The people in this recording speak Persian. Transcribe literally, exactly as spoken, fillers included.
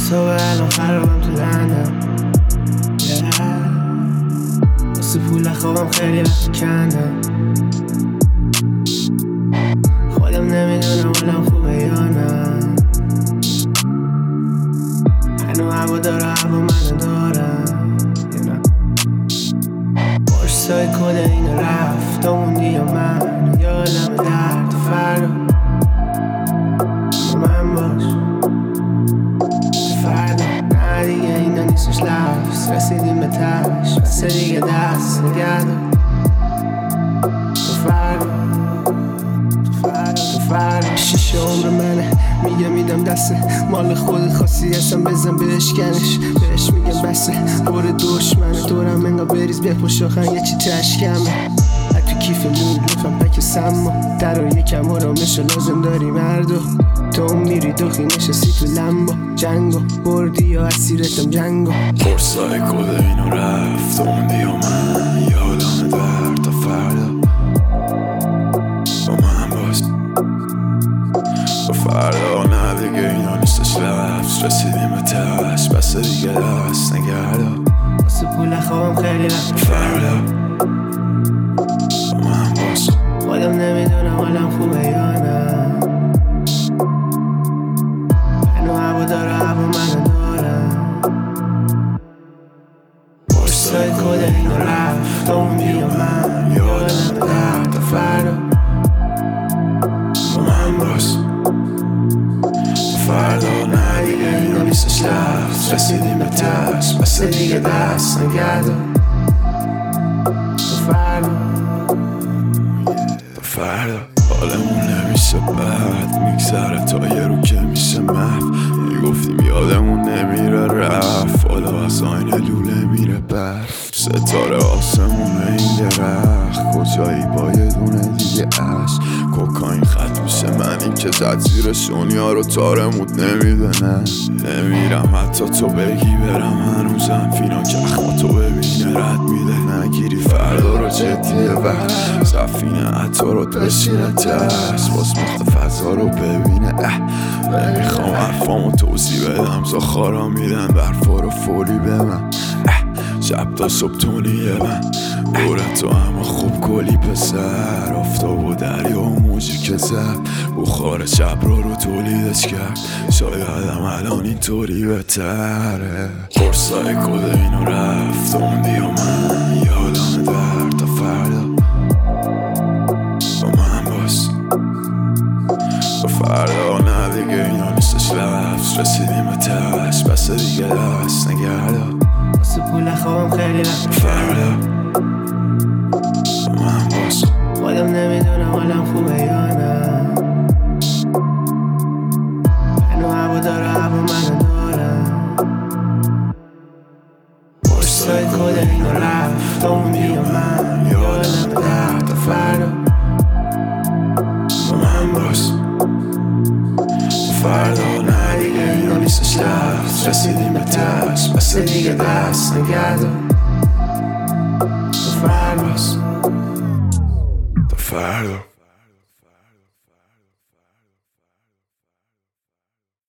صبح الان خرابم تو لندن yeah. واسه پول خوابم خیلی وقت کندم خودم نمیدونم حالم خوبه یا نه هنو هوا داره هوا منو دارم برسای کده اینو رفت موندی یا من یا عالم درد فردا با من باش فردا نه دیگه اینا نیستش لفظ رسیدیم به تش بسه دیگه دست نگردم تو فردا تو فردا تو فردا شیشه عمر منه میگه میدم دسته مال خودت خواستی هستم بزن بشکنش بهش میگم بسه بر دشمنه دورم انگا بریز بپوش آخن یه چی تشکمه تو کیف نور لطفم پک سما در و یکم آرامش لازم داری مردو تو میری دخی نشستی تو لمبا جنگو بردی یا اسیرتم جنگو فرسای کده اینو رفت موندی و من یادم درد تا فردا با من باز با فردا نه دیگه اینا نیستش لفظ رسیدیم به تش بس دیگه دست نگردا واسه پول خوابم خیلی وقت فردا خودم نمیدونم حالم خوبه یا نه هنو هوا داره هوا منو دارم برسای کده اینو رفت موندی و من یادم درد تا فردا با من باز فردا نه دیگه اینا نیستش لفظ رسیدیم به تش بس دیگه دست نگردا تو فردا فردا حالمون نمیشه بد میگذره تا یه رو که میشه محو میگفتیم یادمون نمیره رفت حالا از آینه لوله میره برف ستاره آسمون این درخت کجایی با یه دونه دیگه عشق کوکاین خط میشه منی که زد زیر شونیا رو تارمود نمیده نه نمیرم حتی تو بگی برم هنوزم فینا که اخما تو ببینه رد میده نگیری فردا رو جدیه وقت سفینه حتی رو بشینه ترس باز مخت فضا رو ببینه اه نمیخوام حرفامو توضیح بدم زخارا میدن برفا رو فولی به من اه شب تا صبح تونیه من دوره تو اما خوب گلی پسر آفتاب و دریا و موجی که زد بخار شب رو رو تولیدش کرد شایدم الان اینطوری بهتره فرسای کده اینو رفت موندی و من یادم درد تا فردا با من باز با فردا نه دیگه اینا نیستش لفظ رسیدیم به تش بس دیگه دست نگردا واسه پول خوابم خیلی وقت فردا با من باز خودم نمیدونم حالم خوبه یا نه هنو هوا داره هوا منو دارم برسای کده اینو رفت موندی و من یادم درد تا فردا با من باز فردا نه دیگه اینا نیستش لفظ رسیدیم به تش بس دیگه دست نگردا